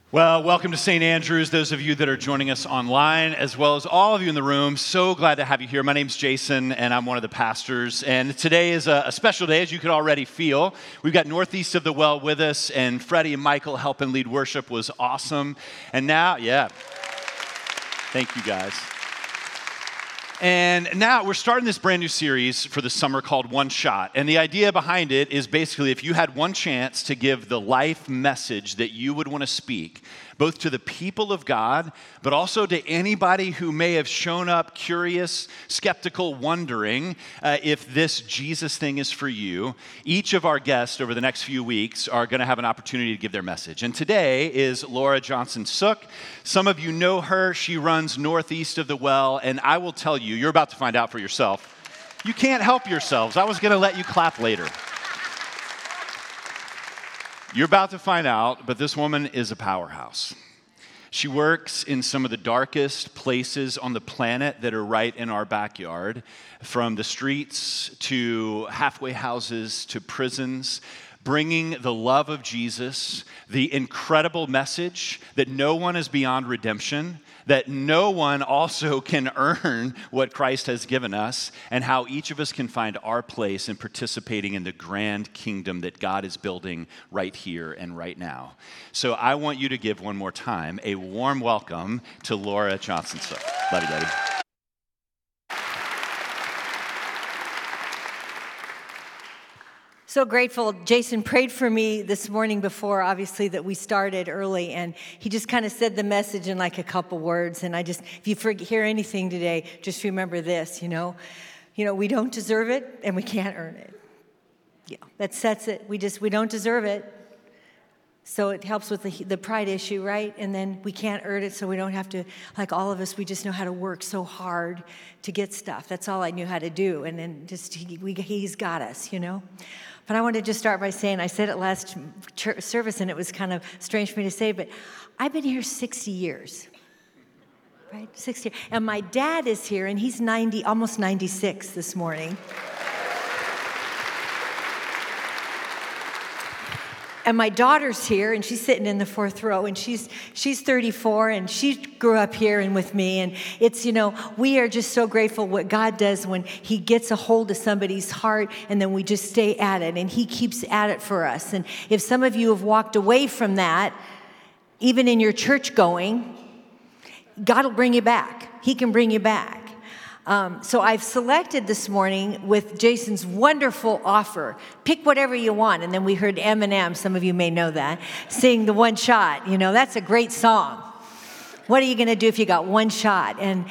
Well, welcome to St. Andrews, those of you that are joining us online, as well as all of you in the room. So glad to have you here. My name's Jason, and I'm one of the pastors. And today is a special day, as you could already feel. We've got Northeast of the Well with us, and Freddie and Michael helping lead worship was awesome. And now, thank you guys. And now we're starting this brand new series for the summer called One Shot. And the idea behind it is basically if you had one chance to give the life message that you would want to speak, both to the people of God, but also to anybody who may have shown up curious, skeptical, wondering if this Jesus thing is for you, each of our guests over the next few weeks are going to have an opportunity to give their message. And today is Laura Johnson Sook. Some of you know her. She runs Northeast of the Well, and I will tell you, you're about to find out for yourself. You can't help yourselves. I was going to let you clap later. You're about to find out, but this woman is a powerhouse. She works in some of the darkest places on the planet that are right in our backyard, from the streets to halfway houses to prisons, bringing the love of Jesus, the incredible message that no one is beyond redemption, that no one also can earn what Christ has given us, and how each of us can find our place in participating in the grand kingdom that God is building right here and right now. So I want you to give one more time a warm welcome to Laura Johnson Sook. Love you, buddy. So grateful. Jason prayed for me this morning before, obviously, that we started early, and he just kind of said the message in like a couple words. And if you hear anything today, just remember this, we don't deserve it and we can't earn it. Yeah, that sets it. We don't deserve it. So it helps with the pride issue, right? And then we can't earn it, so we don't have to, like all of us, we just know how to work so hard to get stuff. That's all I knew how to do. And then he's got us, But I wanted to just start by saying, I said it last service, and it was kind of strange for me to say, but I've been here 60 years, right? 60 years. And my dad is here, and he's 90, almost 96 this morning. And my daughter's here, and she's sitting in the fourth row, and she's 34, and she grew up here and with me. And it's, we are just so grateful what God does when he gets a hold of somebody's heart, and then we just stay at it, and he keeps at it for us. And if some of you have walked away from that, even in your church going, God will bring you back. He can bring you back. So I've selected this morning with Jason's wonderful offer. Pick whatever you want. And then we heard Eminem, some of you may know that, sing the One Shot. That's a great song. What are you going to do if you got one shot? And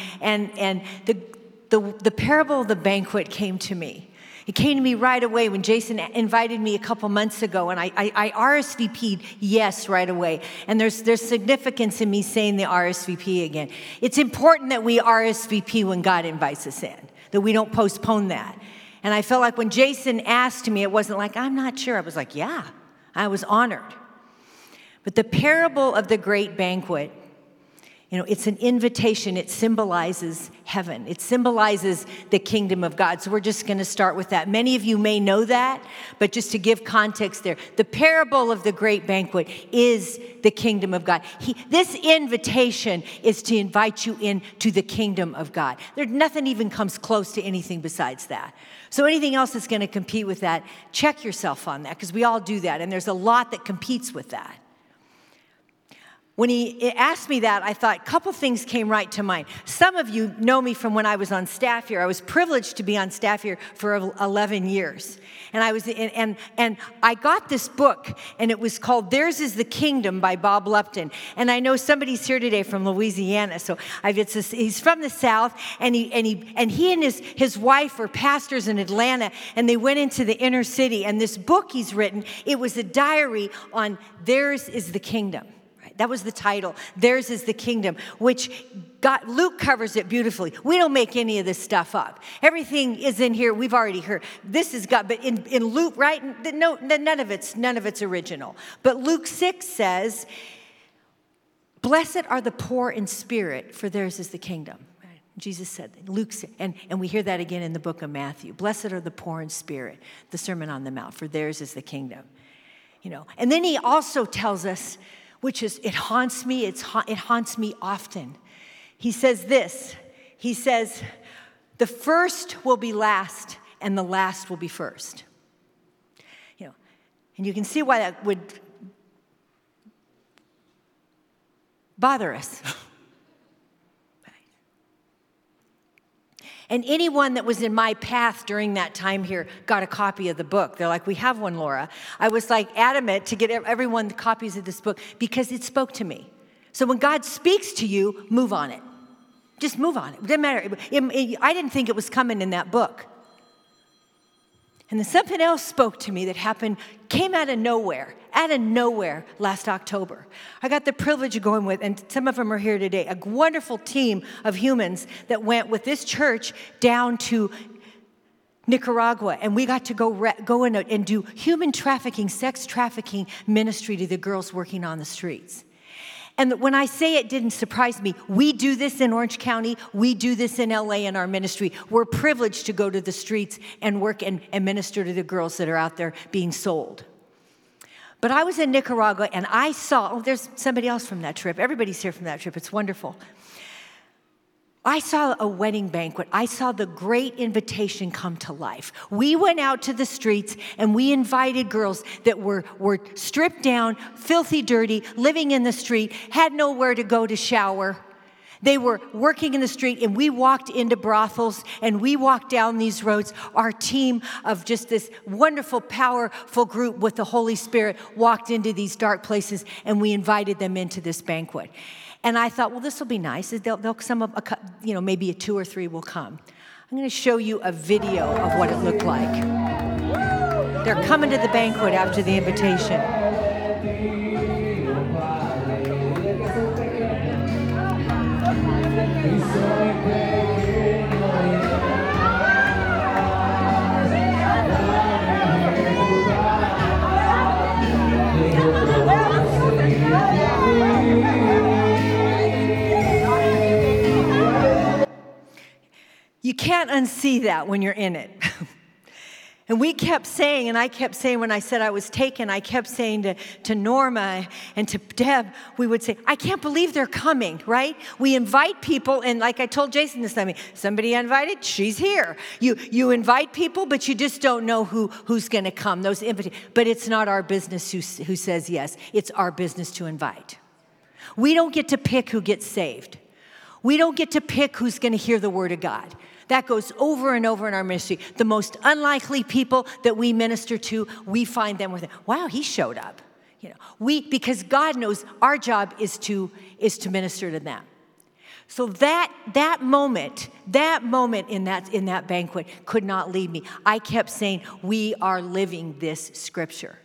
the parable of the banquet came to me. It came to me right away when Jason invited me a couple months ago, and I RSVP'd yes right away. And there's significance in me saying the RSVP again. It's important that we RSVP when God invites us in, that we don't postpone that. And I felt like when Jason asked me, it wasn't like, I'm not sure. I was like, yeah, I was honored. But the parable of the great banquet, it's an invitation. It symbolizes heaven. It symbolizes the kingdom of God. So we're just going to start with that. Many of you may know that, but just to give context there, the parable of the great banquet is the kingdom of God. This invitation is to invite you into the kingdom of God. Nothing even comes close to anything besides that. So anything else that's going to compete with that, check yourself on that, because we all do that, and there's a lot that competes with that. When he asked me that, I thought a couple things came right to mind. Some of you know me from when I was on staff here. I was privileged to be on staff here for 11 years. And I got this book, and it was called Theirs is the Kingdom by Bob Lupton. And I know somebody's here today from Louisiana, so he's from the South, and he and his wife were pastors in Atlanta, and they went into the inner city. And this book he's written, it was a diary on Theirs is the Kingdom. That was the title. Theirs is the kingdom, which Luke covers it beautifully. We don't make any of this stuff up. Everything is in here. We've already heard. This is God, but in Luke, right? No, none of it's original. But Luke 6 says, "Blessed are the poor in spirit, for theirs is the kingdom." Jesus said that. Luke said, and we hear that again in the book of Matthew. Blessed are the poor in spirit, the Sermon on the Mount, for theirs is the kingdom. And then he also tells us which is, it haunts me, it haunts me often. He says this, he says, the first will be last and the last will be first. And you can see why that would bother us. And anyone that was in my path during that time here got a copy of the book. They're like, we have one, Laura. I was like adamant to get everyone copies of this book because it spoke to me. So when God speaks to you, move on it. Just move on it. It doesn't matter. I didn't think it was coming in that book. And then something else spoke to me that happened, came out of nowhere last October. I got the privilege of going with, and some of them are here today, a wonderful team of humans that went with this church down to Nicaragua. And we got to go in and do human trafficking, sex trafficking ministry to the girls working on the streets. And when I say it didn't surprise me, we do this in Orange County. We do this in LA in our ministry. We're privileged to go to the streets and work and minister to the girls that are out there being sold. But I was in Nicaragua and I saw, there's somebody else from that trip. Everybody's here from that trip. It's wonderful. I saw a wedding banquet. I saw the great invitation come to life. We went out to the streets and we invited girls that were stripped down, filthy, dirty, living in the street, had nowhere to go to shower. They were working in the street, and we walked into brothels, and we walked down these roads. Our team of just this wonderful, powerful group with the Holy Spirit walked into these dark places, and we invited them into this banquet. And I thought, well, this will be nice. Maybe 2 or 3 will come. I'm going to show you a video of what it looked like. They're coming to the banquet after the invitation. You can't unsee that when you're in it. And we kept saying, and I kept saying when I said I was taken, I kept saying to Norma and to Deb, we would say, I can't believe they're coming, right? We invite people, and like I told Jason this time, somebody invited, she's here. You invite people, but you just don't know who's going to come. But it's not our business who says yes. It's our business to invite. We don't get to pick who gets saved. We don't get to pick who's going to hear the word of God. That goes over and over in our ministry. The most unlikely people that we minister to, we find them with, wow, he showed up. Because God knows our job is to minister to them. So that moment in that banquet could not leave me. I kept saying, we are living this scripture.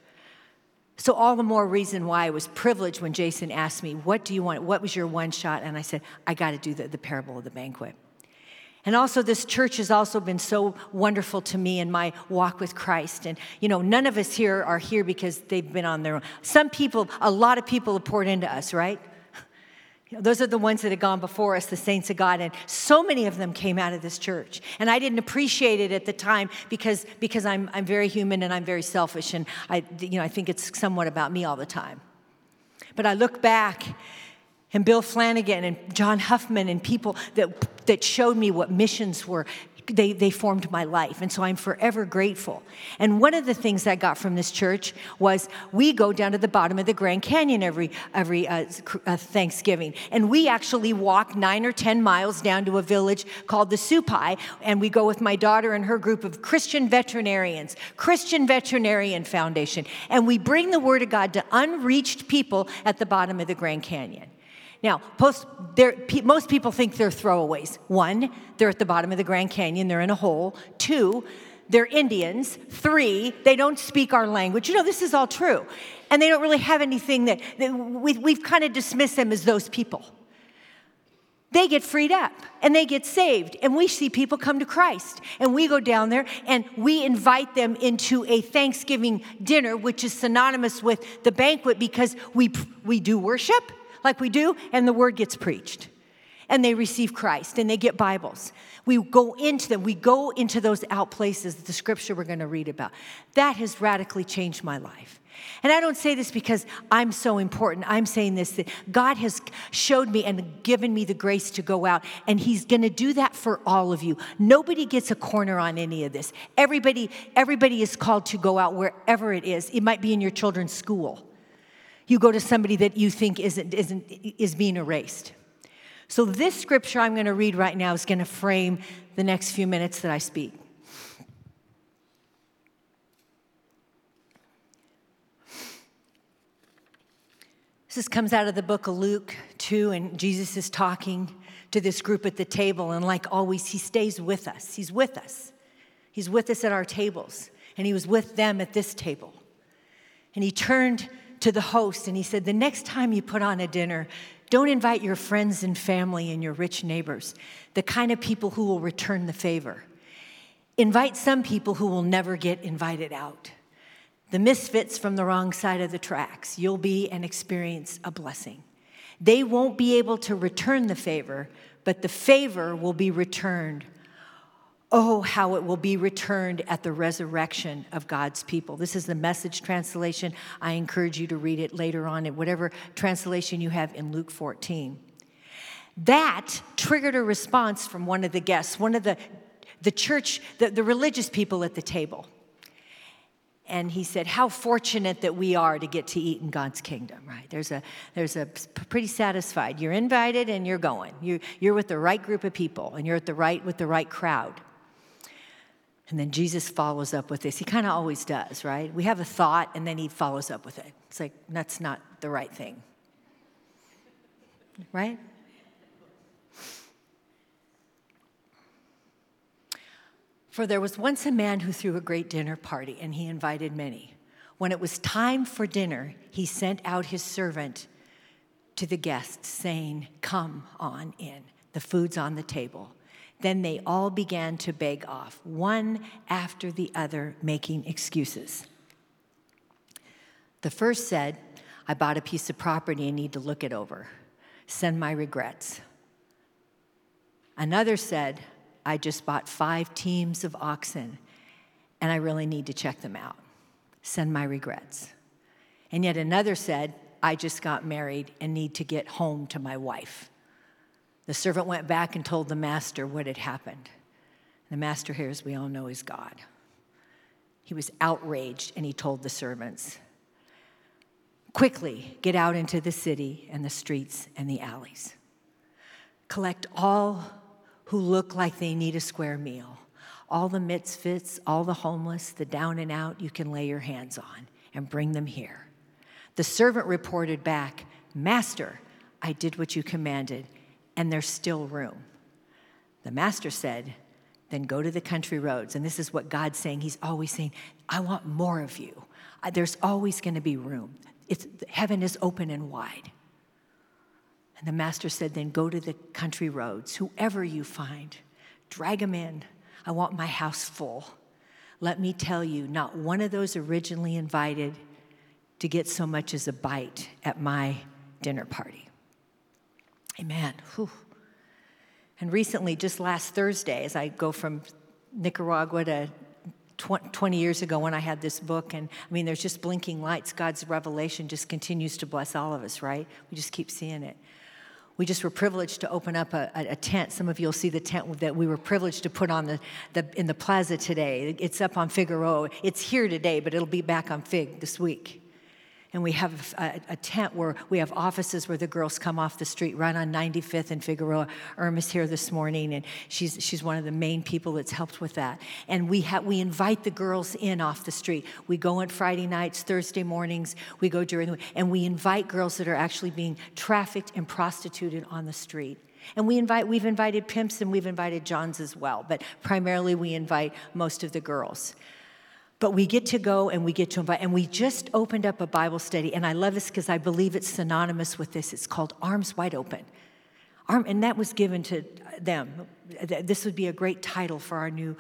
So all the more reason why I was privileged when Jason asked me, what do you want? What was your one shot? And I said, I got to do the parable of the banquet. And also this church has also been so wonderful to me in my walk with Christ. And, none of us here are here because they've been on their own. A lot of people have poured into us, right? Those are the ones that have gone before us, the saints of God. And so many of them came out of this church. And I didn't appreciate it at the time because I'm very human and I'm very selfish. And I think it's somewhat about me all the time. But I look back, and Bill Flanagan and John Huffman and people that showed me what missions were, they formed my life. And so I'm forever grateful. And one of the things I got from this church was we go down to the bottom of the Grand Canyon every Thanksgiving. And we actually walk 9 or 10 miles down to a village called the Supai. And we go with my daughter and her group of Christian veterinarians, Christian Veterinarian Foundation. And we bring the word of God to unreached people at the bottom of the Grand Canyon. Now, most people think they're throwaways. 1, they're at the bottom of the Grand Canyon. They're in a hole. 2, they're Indians. 3, they don't speak our language. This is all true. And they don't really have anything that we've kind of dismissed them as those people. They get freed up and they get saved. And we see people come to Christ. And we go down there and we invite them into a Thanksgiving dinner, which is synonymous with the banquet because we do worship like we do, and the word gets preached. And they receive Christ, and they get Bibles. We go into them. We go into those out places, the scripture we're going to read about. That has radically changed my life. And I don't say this because I'm so important. I'm saying this, that God has showed me and given me the grace to go out, and he's going to do that for all of you. Nobody gets a corner on any of this. Everybody is called to go out wherever it is. It might be in your children's school. You go to somebody that you think is being erased. So this scripture I'm going to read right now is going to frame the next few minutes that I speak. This comes out of the book of Luke 2, and Jesus is talking to this group at the table, and like always, he stays with us. He's with us. He's with us at our tables, and he was with them at this table. And he turned to the host, and he said, the next time you put on a dinner, don't invite your friends and family and your rich neighbors, the kind of people who will return the favor. Invite some people who will never get invited out. The misfits from the wrong side of the tracks. You'll be and experience a blessing. They won't be able to return the favor, but the favor will be returned. Oh, how it will be returned at the resurrection of God's people. This is the Message translation. I encourage you to read it later on in whatever translation you have in Luke 14. That triggered a response from one of the guests, one of the church, the religious people at the table. And he said, how fortunate that we are to get to eat in God's kingdom, right? There's a pretty satisfied. You're invited and you're going. You're with the right group of people, and you're with the right crowd. And then Jesus follows up with this. He kind of always does, right? We have a thought, and then he follows up with it. It's like, that's not the right thing, right? For there was once a man who threw a great dinner party, and he invited many. When it was time for dinner, he sent out his servant to the guests, saying, come on in. The food's on the table. Then they all began to beg off, one after the other, making excuses. The first said, I bought a piece of property and need to look it over. Send my regrets. Another said, I just bought 5 teams of oxen, and I really need to check them out. Send my regrets. And yet another said, I just got married and need to get home to my wife. The servant went back and told the master what had happened. The master here, as we all know, is God. He was outraged, and he told the servants, quickly get out into the city and the streets and the alleys. Collect all who look like they need a square meal. All the misfits, all the homeless, the down and out you can lay your hands on, and bring them here. The servant reported back, Master, I did what you commanded, and there's still room. The master said, then go to the country roads. And this is what God's saying. He's always saying, I want more of you. There's always going to be room. Heaven is open and wide. And the master said, then go to the country roads. Whoever you find, drag them in. I want my house full. Let me tell you, not one of those originally invited to get so much as a bite at my dinner party. Amen. Whew. And recently, just last Thursday, as I go from Nicaragua to 20 years ago when I had this book, and I mean, there's just blinking lights. God's revelation just continues to bless all of us, right? We just keep seeing it. We just were privileged to open up a tent. Some of you will see the tent that we were privileged to put on in the plaza today. It's up on Figueroa. It's here today, but it'll be back on Fig this week. And we have a tent where we have offices where the girls come off the street right on 95th and Figueroa. Irma's here this morning, and she's one of the main people that's helped with that. And we invite the girls in off the street. We go on Friday nights, Thursday mornings. We go during the week, and we invite girls that are actually being trafficked and prostituted on the street. And we've invited pimps and we've invited Johns as well, but primarily we invite most of the girls. But we get to go and we get to invite. And we just opened up a Bible study. And I love this because I believe it's synonymous with this. It's called Arms Wide Open. And that was given to them. This would be a great title for our new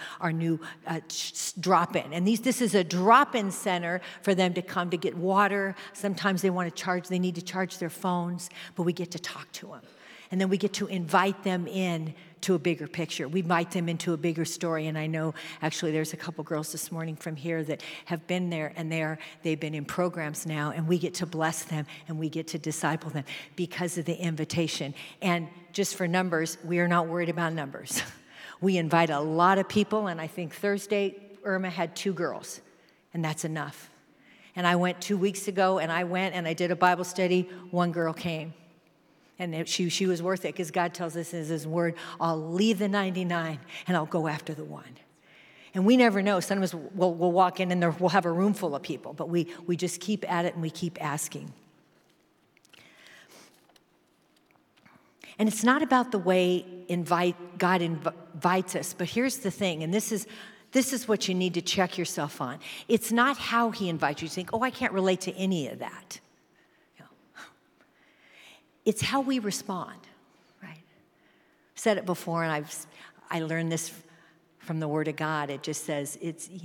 drop-in. And this is a drop-in center for them to come to get water. Sometimes they need to charge their phones, but we get to talk to them. And then we get to invite them in to a bigger picture. We invite them into a bigger story. And I know actually there's a couple girls this morning from here that have been there, and they've been in programs now, and we get to bless them and we get to disciple them because of the invitation. And just for numbers, we are not worried about numbers. We invite a lot of people, and I think Thursday, Irma had 2 girls, and that's enough. And I went 2 weeks ago, and I did a Bible study. 1 girl came. And she was worth it, because God tells us in his word, I'll leave the 99 and I'll go after the 1. And we never know. Sometimes we'll walk in and we'll have a room full of people, but we just keep at it and we keep asking. And it's not about the way God invites us, but here's the thing, and this is what you need to check yourself on. It's not how he invites you. You think, I can't relate to any of that. It's how we respond, right? I've said it before, and I learned this from the Word of God. It just says,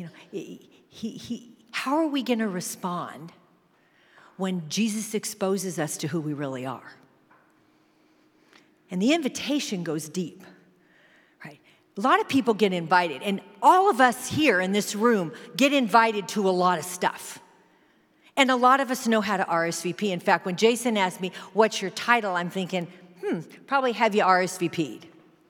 how are we going to respond when Jesus exposes us to who we really are? And the invitation goes deep, right? A lot of people get invited, and all of us here in this room get invited to a lot of stuff. And a lot of us know how to RSVP. In fact, when Jason asked me, what's your title? I'm thinking, probably have you RSVP'd.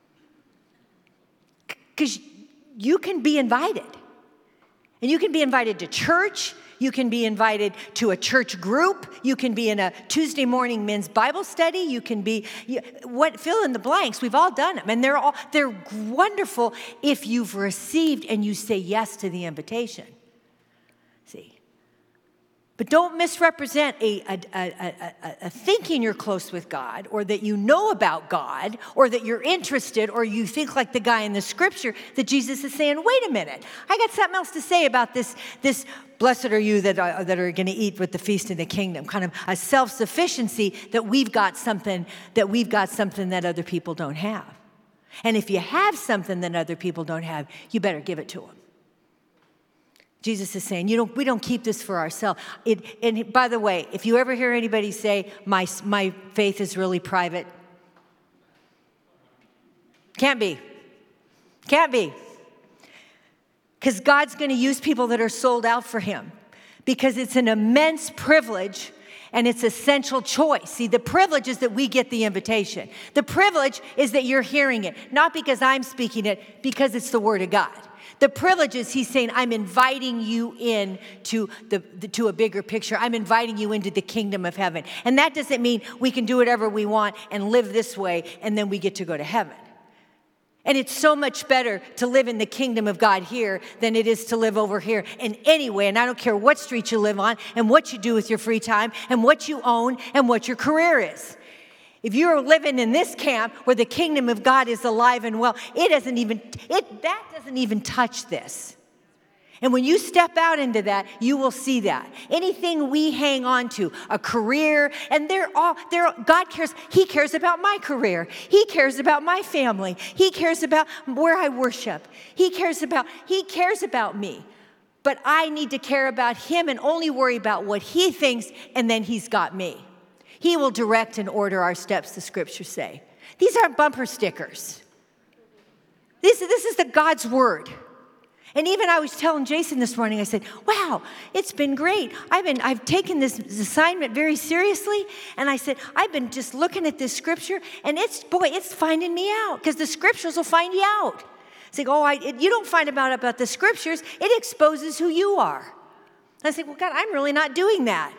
Because you can be invited. And you can be invited to church. You can be invited to a church group. You can be in a Tuesday morning men's Bible study. You can be, fill in the blanks. We've all done them. And they're wonderful if you've received and you say yes to the invitation. See? But don't misrepresent a thinking you're close with God, or that you know about God, or that you're interested, or you think like the guy in the scripture that Jesus is saying, wait a minute, I got something else to say about this blessed are you that are going to eat with the feast in the kingdom, kind of a self-sufficiency that we've got something that other people don't have. And if you have something that other people don't have, you better give it to them. Jesus is saying, we don't keep this for ourselves. And by the way, if you ever hear anybody say, my faith is really private, can't be. Because God's going to use people that are sold out for him. Because it's an immense privilege and it's essential choice. See, the privilege is that we get the invitation. The privilege is that you're hearing it. Not because I'm speaking it, because it's the Word of God. The privilege is he's saying, I'm inviting you in to a bigger picture. I'm inviting you into the kingdom of heaven. And that doesn't mean we can do whatever we want and live this way and then we get to go to heaven. And it's so much better to live in the kingdom of God here than it is to live over here in any way. And I don't care what street you live on and what you do with your free time and what you own and what your career is. If you're living in this camp where the kingdom of God is alive and well, that doesn't even touch this. And when you step out into that, you will see that. Anything we hang on to, a career, and God cares. He cares about my career. He cares about my family. He cares about where I worship. He cares about me. But I need to care about him and only worry about what he thinks, and then he's got me. He will direct and order our steps, the scriptures say. These aren't bumper stickers. This is the God's word. And even I was telling Jason this morning, I said, wow, it's been great. I've taken this assignment very seriously. And I said, I've been just looking at this scripture, and it's finding me out, because the scriptures will find you out. It's like, you don't find out about the scriptures. It exposes who you are. And I said, well, God, I'm really not doing that.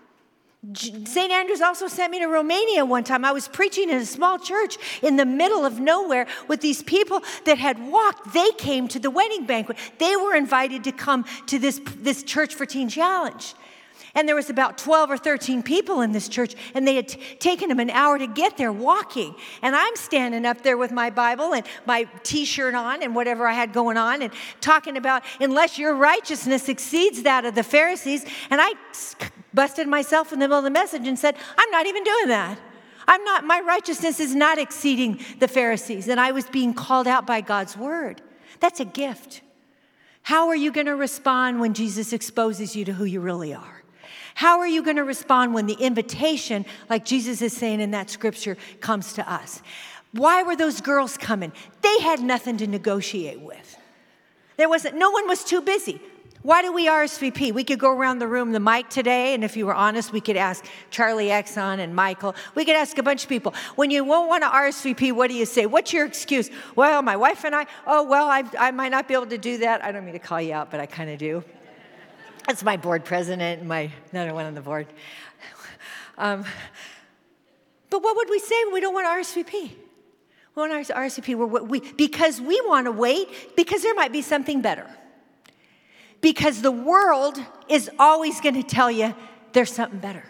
St. Andrews also sent me to Romania one time. I was preaching in a small church in the middle of nowhere with these people that had walked. They came to the wedding banquet. They were invited to come to this Church for Teen Challenge. And there was about 12 or 13 people in this church, and they had taken them an hour to get there walking. And I'm standing up there with my Bible and my T-shirt on and whatever I had going on and talking about, unless your righteousness exceeds that of the Pharisees. And I busted myself in the middle of the message and said, I'm not even doing that. My righteousness is not exceeding the Pharisees. And I was being called out by God's word. That's a gift. How are you going to respond when Jesus exposes you to who you really are? How are you going to respond when the invitation, like Jesus is saying in that scripture, comes to us? Why were those girls coming? They had nothing to negotiate with. No one was too busy. Why do we RSVP? We could go around the room, the mic today, and if you were honest, we could ask Charlie Exxon and Michael. We could ask a bunch of people. When you won't want to RSVP, what do you say? What's your excuse? Well, my wife and I might not be able to do that. I don't mean to call you out, but I kind of do. That's my board president and my another one on the board. But what would we say when we don't want to RSVP? We want to RSVP because we want to wait because there might be something better. Because the world is always going to tell you there's something better.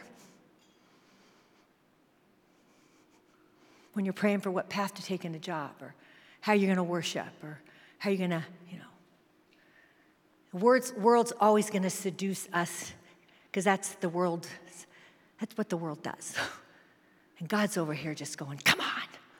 When you're praying for what path to take in a job or how you're going to worship or how you're going to, The world's always going to seduce us because that's what the world does. And God's over here just going, come on.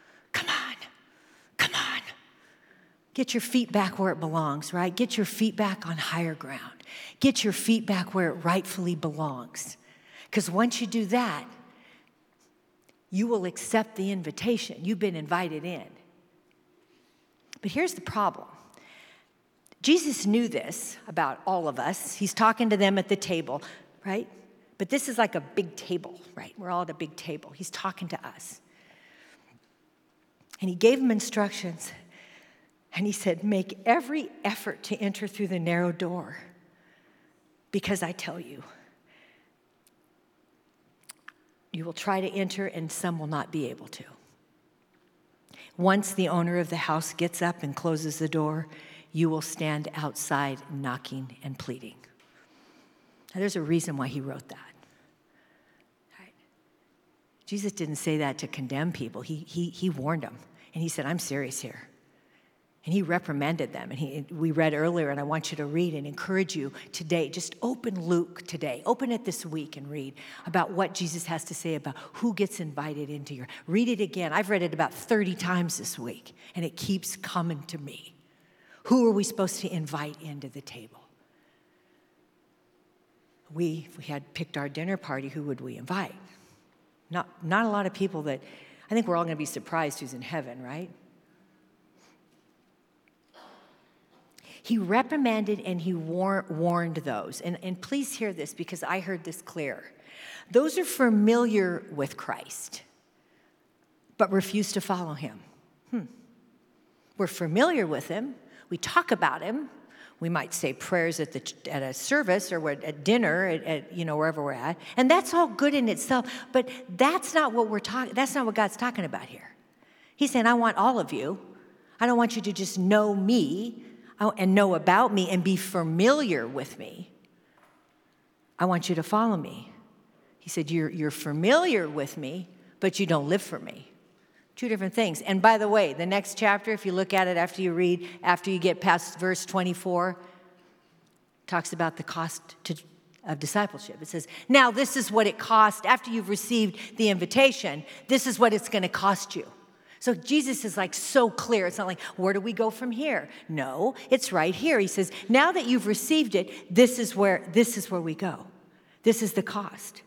Get your feet back where it belongs, right? Get your feet back on higher ground. Get your feet back where it rightfully belongs. Because once you do that, you will accept the invitation. You've been invited in. But here's the problem. Jesus knew this about all of us. He's talking to them at the table, right? But this is like a big table, right? We're all at a big table. He's talking to us. And he gave them instructions. And he said, make every effort to enter through the narrow door. Because I tell you, you will try to enter and some will not be able to. Once the owner of the house gets up and closes the door, you will stand outside knocking and pleading. Now, there's a reason why he wrote that. Right? Jesus didn't say that to condemn people. He warned them. And he said, I'm serious here. And he reprimanded them. And we read earlier, and I want you to read and encourage you today. Just open Luke today. Open it this week and read about what Jesus has to say about who gets invited into your. Read it again. I've read it about 30 times this week, and it keeps coming to me. Who are we supposed to invite into the table? If we had picked our dinner party, who would we invite? Not a lot of people that, I think we're all going to be surprised who's in heaven, right? He reprimanded and he warned those. And please hear this because I heard this clear. Those are familiar with Christ, but refuse to follow him. We're familiar with him. We talk about him. We might say prayers at a service or at dinner, at wherever we're at. And that's all good in itself, but that's not what that's not what God's talking about here. He's saying, I want all of you. I don't want you to just know me and know about me and be familiar with me. I want you to follow me. He said, you're familiar with me, but you don't live for me. Two different things. And by the way, the next chapter, if you look at it after you get past verse 24, talks about the cost of discipleship. It says, now this is what it costs after you've received the invitation. This is what it's going to cost you. So Jesus is like so clear. It's not like, where do we go from here? No, it's right here. He says, now that you've received it, this is where we go. This is the cost.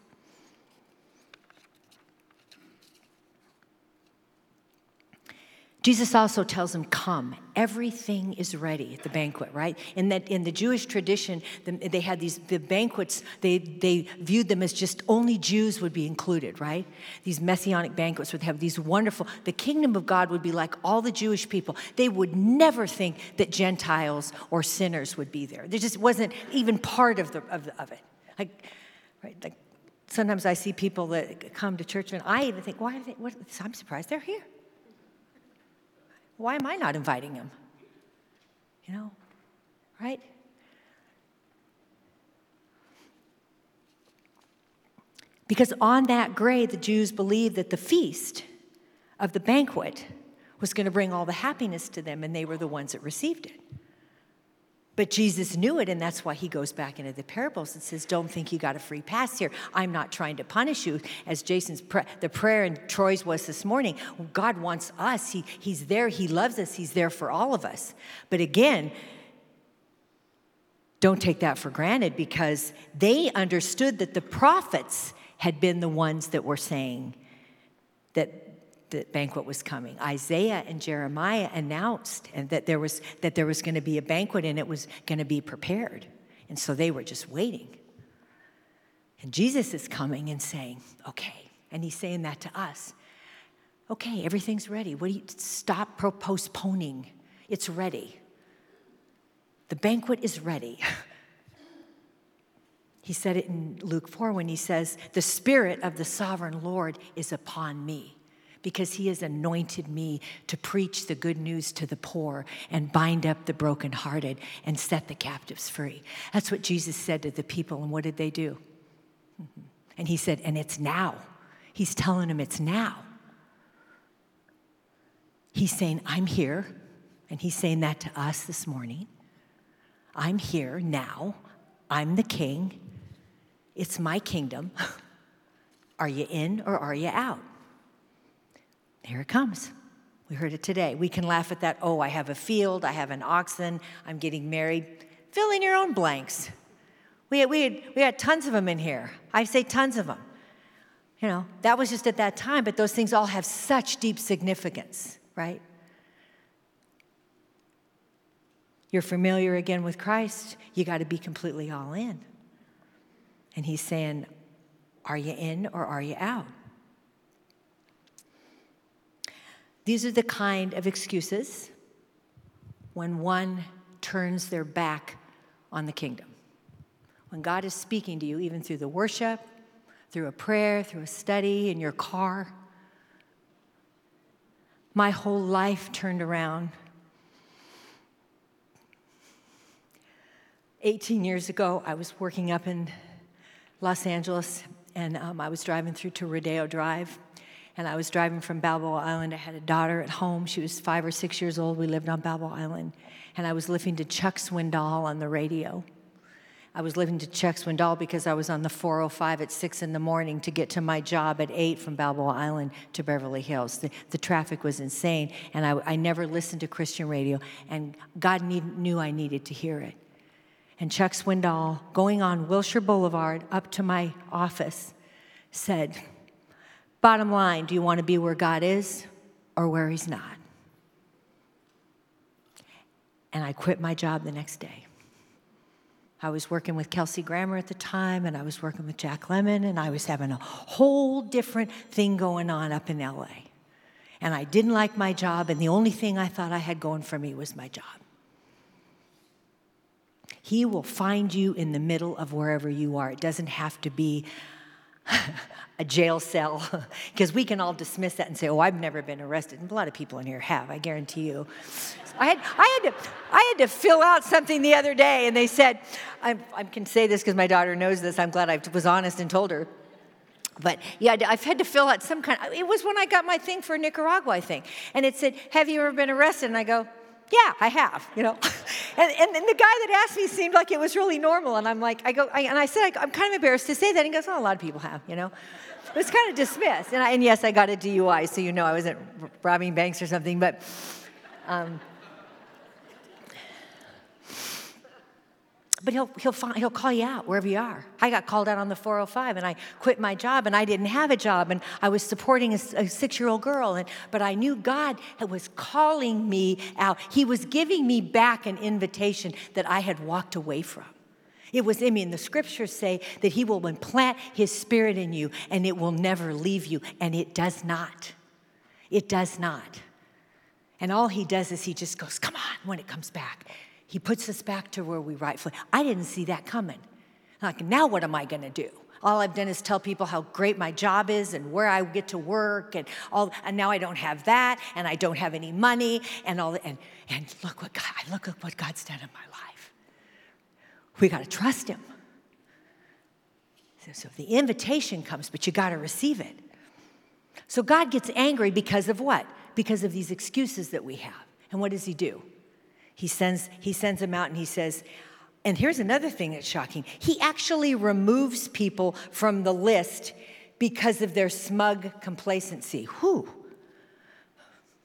Jesus also tells them, come. Everything is ready at the banquet, right? In the Jewish tradition, they had the banquets, they viewed them as just only Jews would be included, right? These messianic banquets would have these wonderful, the kingdom of God would be like all the Jewish people. They would never think that Gentiles or sinners would be there. There just wasn't even part of it. Like sometimes I see people that come to church and I even think, I'm surprised they're here. Why am I not inviting him? Right? Because on that grade, the Jews believed that the feast of the banquet was going to bring all the happiness to them, and they were the ones that received it. But Jesus knew it, and that's why he goes back into the parables and says, don't think you got a free pass here. I'm not trying to punish you. As Jason's the prayer in Troy's was this morning, God wants us. He's there. He loves us. He's there for all of us. But again, don't take that for granted, because they understood that the prophets had been the ones that were saying that the banquet was coming. Isaiah and Jeremiah announced and that there was going to be a banquet and it was going to be prepared. And so they were just waiting. And Jesus is coming and saying, okay. And he's saying that to us. Okay, everything's ready. Stop postponing. It's ready. The banquet is ready. He said it in Luke 4 when he says, the Spirit of the sovereign Lord is upon me, because he has anointed me to preach the good news to the poor and bind up the brokenhearted and set the captives free. That's what Jesus said to the people, and what did they do? And he said, and it's now. He's telling them it's now. He's saying, I'm here, and he's saying that to us this morning. I'm here now. I'm the king. It's my kingdom. Are you in or are you out? Here it comes. We heard it today. We can laugh at that. Oh, I have a field. I have an oxen. I'm getting married. Fill in your own blanks. We had tons of them in here. I say tons of them. You know, that was just at that time, but those things all have such deep significance, right? You're familiar again with Christ, you got to be completely all in. And he's saying, are you in or are you out? These are the kind of excuses when one turns their back on the kingdom. When God is speaking to you, even through the worship, through a prayer, through a study, in your car. My whole life turned around. 18 years ago, I was working up in Los Angeles, and I was driving through to Rodeo Drive, and I was driving from Balboa Island. I had a daughter at home. She was 5 or 6 years old. We lived on Balboa Island, and I was listening to Chuck Swindoll on the radio. I was listening to Chuck Swindoll because I was on the 405 at 6 in the morning to get to my job at 8 from Balboa Island to Beverly Hills. The traffic was insane, and I never listened to Christian radio, and God knew I needed to hear it. And Chuck Swindoll, going on Wilshire Boulevard up to my office, said, bottom line, do you want to be where God is or where he's not? And I quit my job the next day. I was working with Kelsey Grammer at the time, and I was working with Jack Lemmon, and I was having a whole different thing going on up in LA. And I didn't like my job, and the only thing I thought I had going for me was my job. He will find you in the middle of wherever you are. It doesn't have to be a jail cell, because we can all dismiss that and say, oh, I've never been arrested. And a lot of people in here have, I guarantee you. I had to fill out something the other day, and they said, I can say this because my daughter knows this. I'm glad I was honest and told her. But yeah, I've had to fill out some kind of, it was when I got my thing for Nicaragua, I think. And it said, have you ever been arrested? And I go, yeah, I have, you know. And the guy that asked me seemed like it was really normal. And I'm like, I said, I'm kind of embarrassed to say that. And he goes, oh, a lot of people have, you know. It was kind of dismissed. And yes, I got a DUI, so you know I wasn't robbing banks or something. But he'll call you out wherever you are. I got called out on the 405, and I quit my job, and I didn't have a job, and I was supporting a 6-year-old girl, but I knew God was calling me out. He was giving me back an invitation that I had walked away from. It was, the scriptures say that he will implant his spirit in you, and it will never leave you, and it does not. It does not. And all he does is he just goes, come on, when it comes back. He puts us back to where we rightfully. I didn't see that coming. Like, now what am I going to do? All I've done is tell people how great my job is and where I get to work and now I don't have that and I don't have any money and all and look at what God's done in my life. We got to trust him. So the invitation comes, but you got to receive it. So God gets angry because of what? Because of these excuses that we have. And what does he do? He sends them out and he says, and here's another thing that's shocking. He actually removes people from the list because of their smug complacency. Whew.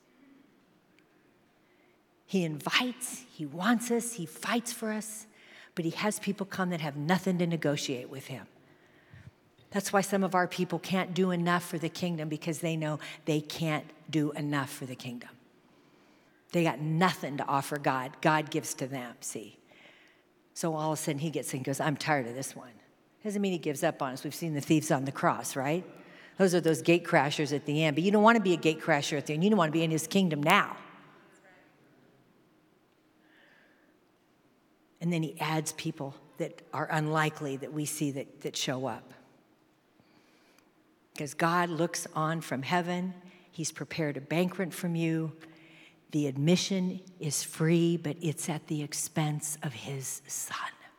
He invites, he wants us, he fights for us, but he has people come that have nothing to negotiate with him. That's why some of our people can't do enough for the kingdom, because they know they can't do enough for the kingdom. They got nothing to offer God. God gives to them, see. So all of a sudden he gets in and goes, I'm tired of this one. Doesn't mean he gives up on us. We've seen the thieves on the cross, right? Those are those gate crashers at the end. But you don't want to be a gate crasher at the end. You don't want to be in his kingdom now. And then he adds people that are unlikely that we see that show up. Because God looks on from heaven. He's prepared a banquet from you. The admission is free, but it's at the expense of his son.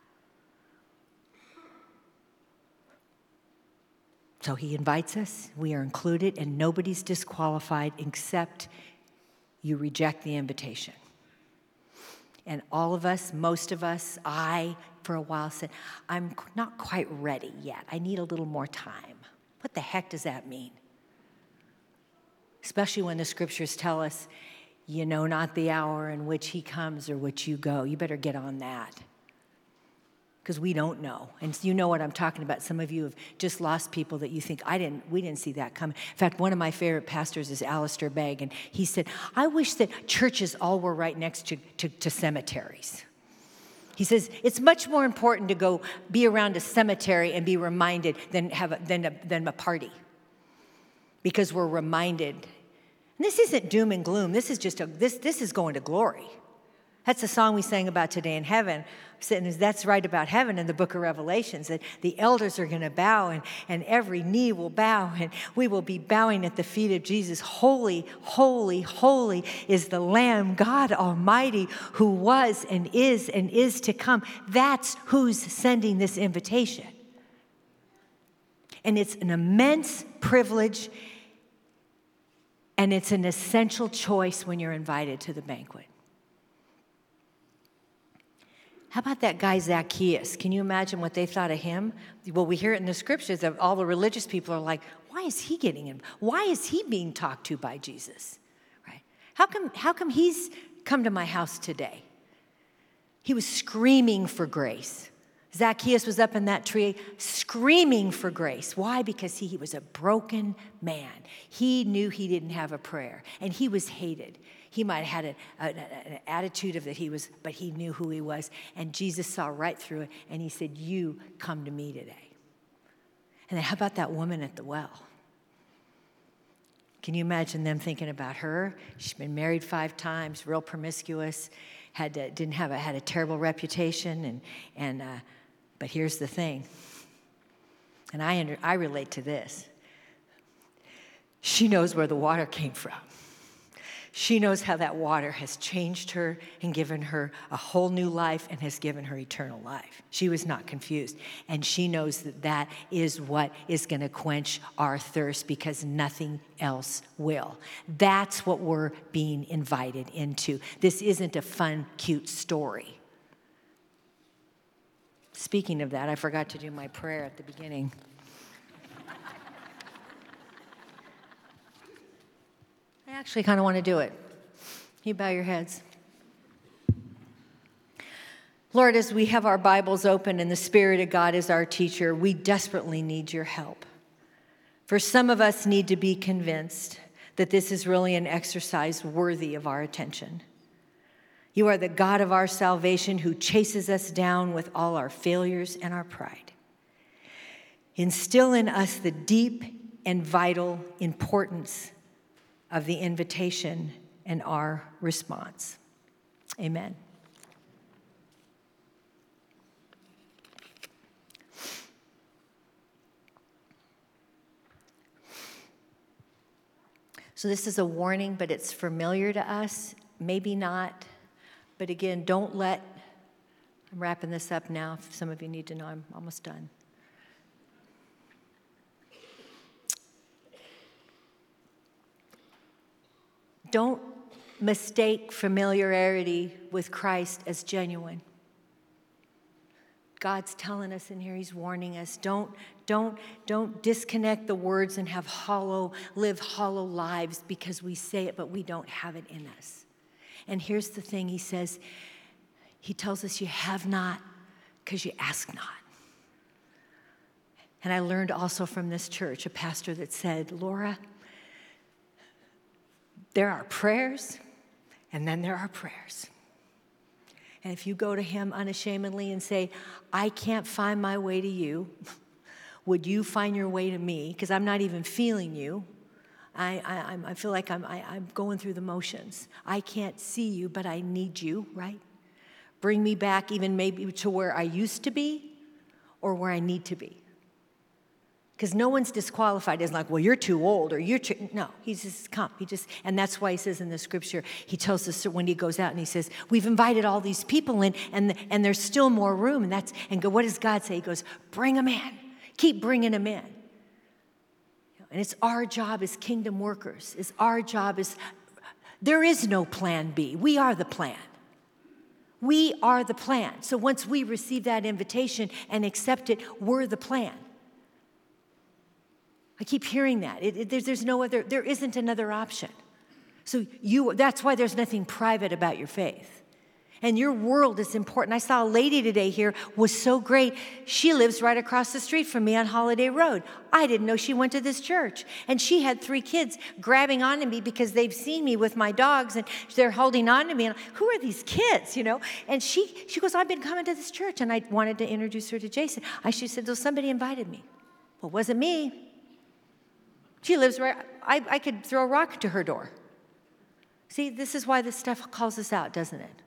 So he invites us. We are included, and nobody's disqualified except you reject the invitation. And all of us, most of us, I, for a while, said, I'm not quite ready yet. I need a little more time. What the heck does that mean? Especially when the scriptures tell us, you know not the hour in which he comes or which you go. You better get on that. Because we don't know. And you know what I'm talking about. Some of you have just lost people that you think, we didn't see that coming. In fact, one of my favorite pastors is Alistair Begg, and he said, I wish that churches all were right next to cemeteries. He says, it's much more important to go be around a cemetery and be reminded than a party. Because we're reminded. And this isn't doom and gloom. This is just this is going to glory. That's the song we sang about today in heaven. That's right about heaven in the book of Revelations, that the elders are going to bow and every knee will bow, and we will be bowing at the feet of Jesus. Holy, holy, holy is the Lamb, God Almighty, who was and is to come. That's who's sending this invitation. And it's an immense privilege, and it's an essential choice when you're invited to the banquet. How about that guy Zacchaeus? Can you imagine what they thought of him? Well, we hear it in the scriptures that all the religious people are like, why is he getting in? Why is he being talked to by Jesus? Right? How come he's come to my house today? He was screaming for grace. Zacchaeus was up in that tree screaming for grace. Why? Because he was a broken man. He knew he didn't have a prayer, and he was hated. He might have had an attitude of that but he knew who he was. And Jesus saw right through it, and he said, you come to me today. And then how about that woman at the well? Can you imagine them thinking about her? She's been married 5 times, real promiscuous, had a terrible reputation, but here's the thing, and I relate to this. She knows where the water came from. She knows how that water has changed her and given her a whole new life and has given her eternal life. She was not confused. And she knows that is what is going to quench our thirst, because nothing else will. That's what we're being invited into. This isn't a fun, cute story. Speaking of that, I forgot to do my prayer at the beginning. I actually kind of want to do it. You bow your heads. Lord, as we have our Bibles open and the Spirit of God is our teacher, we desperately need your help. For some of us need to be convinced that this is really an exercise worthy of our attention. You are the God of our salvation who chases us down with all our failures and our pride. Instill in us the deep and vital importance of the invitation and our response. Amen. So this is a warning, but it's familiar to us. Maybe not. But again, I'm wrapping this up now. If some of you need to know, I'm almost done. Don't mistake familiarity with Christ as genuine. God's telling us in here, he's warning us, don't disconnect the words and live hollow lives because we say it, but we don't have it in us. And here's the thing, he tells us you have not because you ask not. And I learned also from this church, a pastor that said, Laura, there are prayers, and then there are prayers. And if you go to him unashamedly and say, I can't find my way to you, would you find your way to me? Because I'm not even feeling you. I feel like I'm going through the motions. I can't see you, but I need you, right? Bring me back even maybe to where I used to be or where I need to be. Because no one's disqualified as like, well, you're too old or you're too, no, he just come. And that's why he says in the scripture, he tells us when he goes out and he says, we've invited all these people in and there's still more room. What does God say? He goes, bring them in. Keep bringing them in. And it's our job as kingdom workers. There is no plan B. We are the plan. We are the plan. So once we receive that invitation and accept it, we're the plan. I keep hearing that. There isn't another option. So that's why there's nothing private about your faith. And your world is important. I saw a lady today here, was so great. She lives right across the street from me on Holiday Road. I didn't know she went to this church. And she had 3 kids grabbing onto me because they've seen me with my dogs and they're holding on to me. And who are these kids, And she goes, I've been coming to this church. And I wanted to introduce her to Jason. She said, well, somebody invited me. Well, it wasn't me. She lives right, I could throw a rock to her door. See, this is why this stuff calls us out, doesn't it?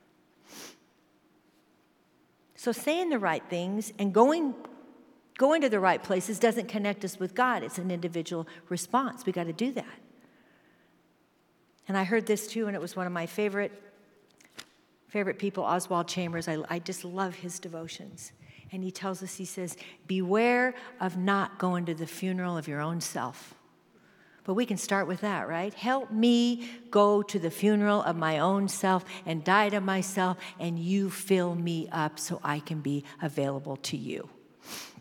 So saying the right things and going to the right places doesn't connect us with God. It's an individual response. We got to do that. And I heard this too, and it was one of my favorite people, Oswald Chambers. I just love his devotions. And he tells us, he says, beware of not going to the funeral of your own self. But we can start with that, right? Help me go to the funeral of my own self and die to myself, and you fill me up so I can be available to you.